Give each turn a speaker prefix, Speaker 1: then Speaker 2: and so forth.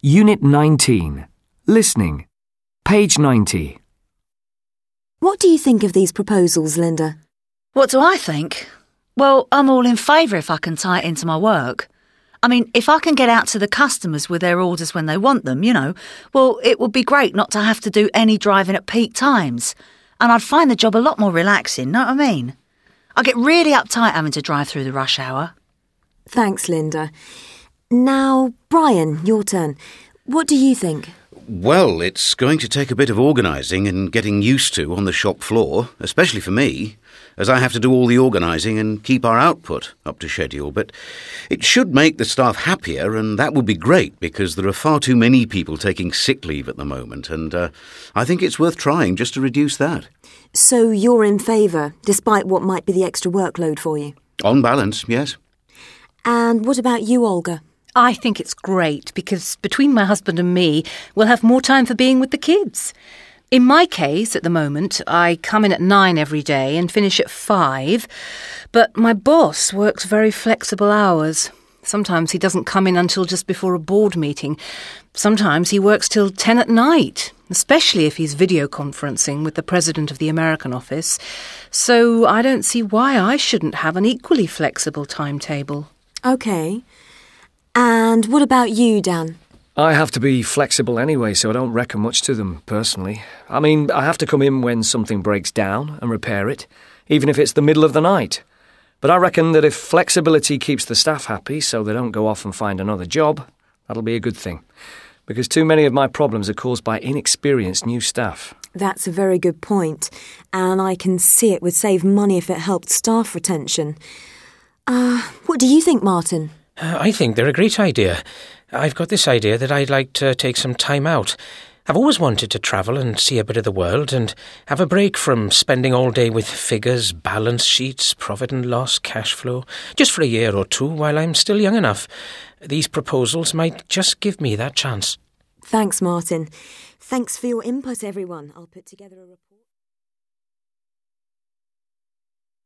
Speaker 1: Unit 19. Listening. Page 90.
Speaker 2: What do you think of these proposals, Linda?
Speaker 3: What do I think? Well, I'm all in favour if I can tie it into my work. I mean, if I can get out to the customers with their orders when they want them, well, it would be great not to have to do any driving at peak times. And I'd find the job a lot more relaxing, know what I mean? I get really uptight having to drive through the rush hour.
Speaker 2: Thanks, Linda. Now, Brian, your turn. What do you think?
Speaker 4: Well, it's going to take a bit of organising and getting used to on the shop floor, especially for me, as I have to do all the organising and keep our output up to schedule. But it should make the staff happier, and that would be great because there are far too many people taking sick leave at the moment, and I think it's worth trying just to reduce that.
Speaker 2: So you're in favour, despite what might be the extra workload for you?
Speaker 4: On balance, yes.
Speaker 2: And what about you, Olga?
Speaker 5: I think it's great because between my husband and me, we'll have more time for being with the kids. In my case, at the moment, I come in at 9 every day and finish at 5, but my boss works very flexible hours. Sometimes he doesn't come in until just before a board meeting. Sometimes he works till 10 at night, especially if he's video conferencing with the president of the American office. So I don't see why I shouldn't have an equally flexible timetable.
Speaker 2: OK. And what about you, Dan?
Speaker 1: I have to be flexible anyway, so I don't reckon much to them, personally. I mean, I have to come in when something breaks down and repair it, even if it's the middle of the night. But I reckon that if flexibility keeps the staff happy so they don't go off and find another job, that'll be a good thing. Because too many of my problems are caused by inexperienced new staff.
Speaker 2: That's a very good point, and I can see it would save money if it helped staff retention. What do you think, Martin?
Speaker 6: I think they're a great idea. I've got this idea that I'd like to take some time out. I've always wanted to travel and see a bit of the world and have a break from spending all day with figures, balance sheets, profit and loss, cash flow, just for a year or two while I'm still young enough. These proposals might just give me that chance.
Speaker 2: Thanks, Martin. Thanks for your input, everyone. I'll put together a report.